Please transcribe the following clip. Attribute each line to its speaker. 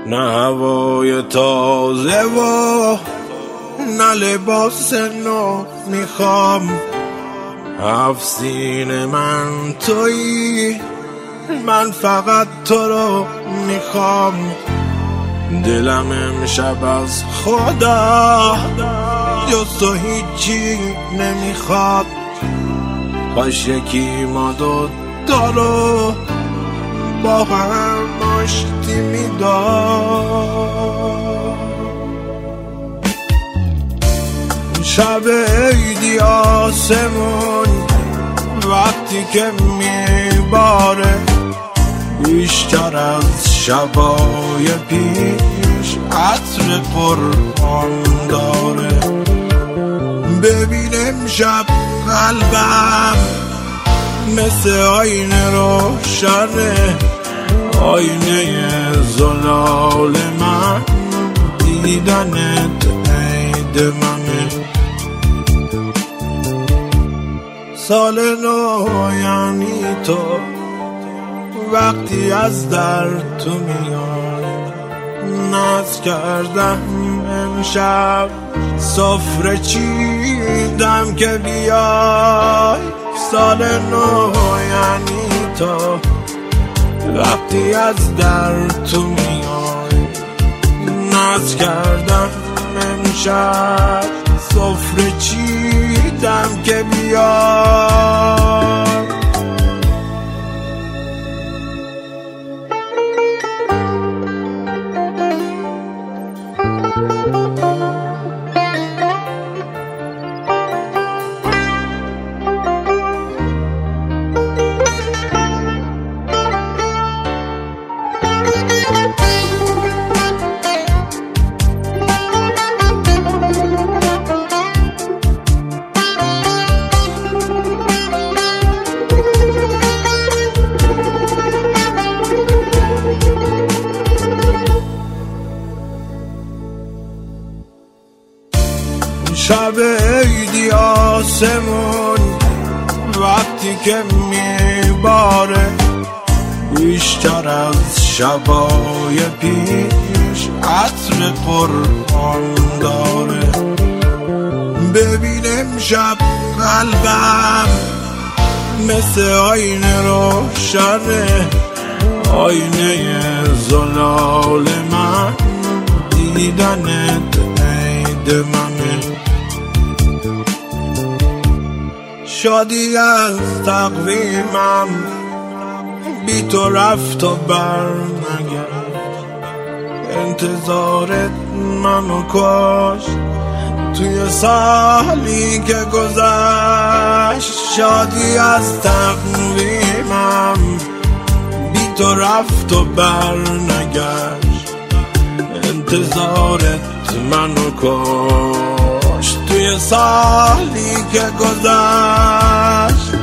Speaker 1: نه هوای تازه و نه لباس نو میخوام. هفت سینه من تویی، من فقط تو رو میخوام. دلم امشب از خدا جز تو هیچی نمیخواد. کاش یکی ما دوتا رو با هم آشتی میداد. شب عیدی آسمون وقتی که میباره، بیشتر از شبای پیش عطر قرآن داره. ببین امشب قلبم مثل آینه روشنه، آینه زلال من، دیدنت عید منه. سال نو یعنی تو، وقتی از در تو میای. ناز کردم امشب سفره چیدم که بیای. سال نو یعنی تو، وقتی از در تو میای. ناز کردم امشب سفره چیدم که بیای. شب عیدی آسمون وقتی که میباره، بیشتر از شبای پیش عطر قرآن داره. ببین امشب قلبم مثل آینه روشنه، آینه زلال من، دیدنت عید منه. شادی از تقویمم بی تو رفت و بر نگشت. انتظارت منو کشت توی سالی که گذشت. شادی از تقویمم بی تو رفت و بر نگشت. انتظارت منو کشت توی سالی که گذشت.